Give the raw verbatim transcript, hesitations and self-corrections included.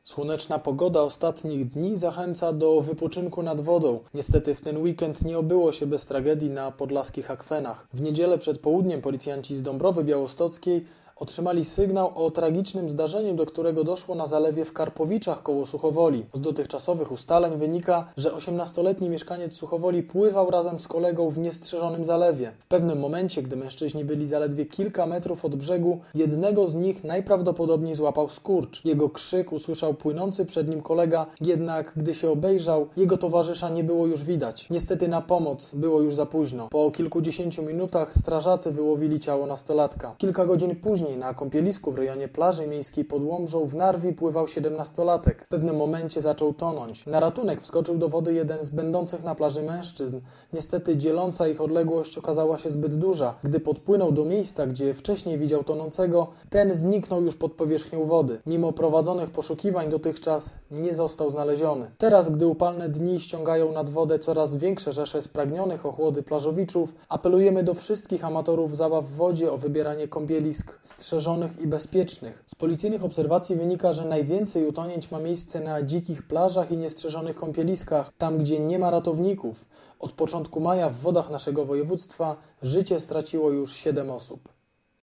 Słoneczna pogoda ostatnich dni zachęca do wypoczynku nad wodą. Niestety w ten weekend nie obyło się bez tragedii na podlaskich akwenach. W niedzielę przed południem policjanci z Dąbrowy Białostockiej otrzymali sygnał o tragicznym zdarzeniu, do którego doszło na zalewie w Karpowiczach koło Suchowoli. Z dotychczasowych ustaleń wynika, że osiemnastoletni mieszkaniec Suchowoli pływał razem z kolegą w niestrzeżonym zalewie. W pewnym momencie, gdy mężczyźni byli zaledwie kilka metrów od brzegu, jednego z nich najprawdopodobniej złapał skurcz. Jego krzyk usłyszał płynący przed nim kolega, jednak gdy się obejrzał, jego towarzysza nie było już widać. Niestety na pomoc było już za późno. Po kilkudziesięciu minutach strażacy wyłowili ciało nastolatka. Kilka godzin później na kąpielisku w rejonie plaży miejskiej pod Łomżą w Narwi pływał siedemnastolatek. W pewnym momencie zaczął tonąć. Na ratunek wskoczył do wody jeden z będących na plaży mężczyzn. Niestety dzieląca ich odległość okazała się zbyt duża. Gdy podpłynął do miejsca, gdzie wcześniej widział tonącego, ten zniknął już pod powierzchnią wody. Mimo prowadzonych poszukiwań dotychczas nie został znaleziony. Teraz, gdy upalne dni ściągają nad wodę coraz większe rzesze spragnionych ochłody plażowiczów, apelujemy do wszystkich amatorów zabaw w wodzie o wybieranie kąpielisk strzeżonych i bezpiecznych. Z policyjnych obserwacji wynika, że najwięcej utonięć ma miejsce na dzikich plażach i niestrzeżonych kąpieliskach, tam gdzie nie ma ratowników. Od początku maja w wodach naszego województwa życie straciło już siedem osób.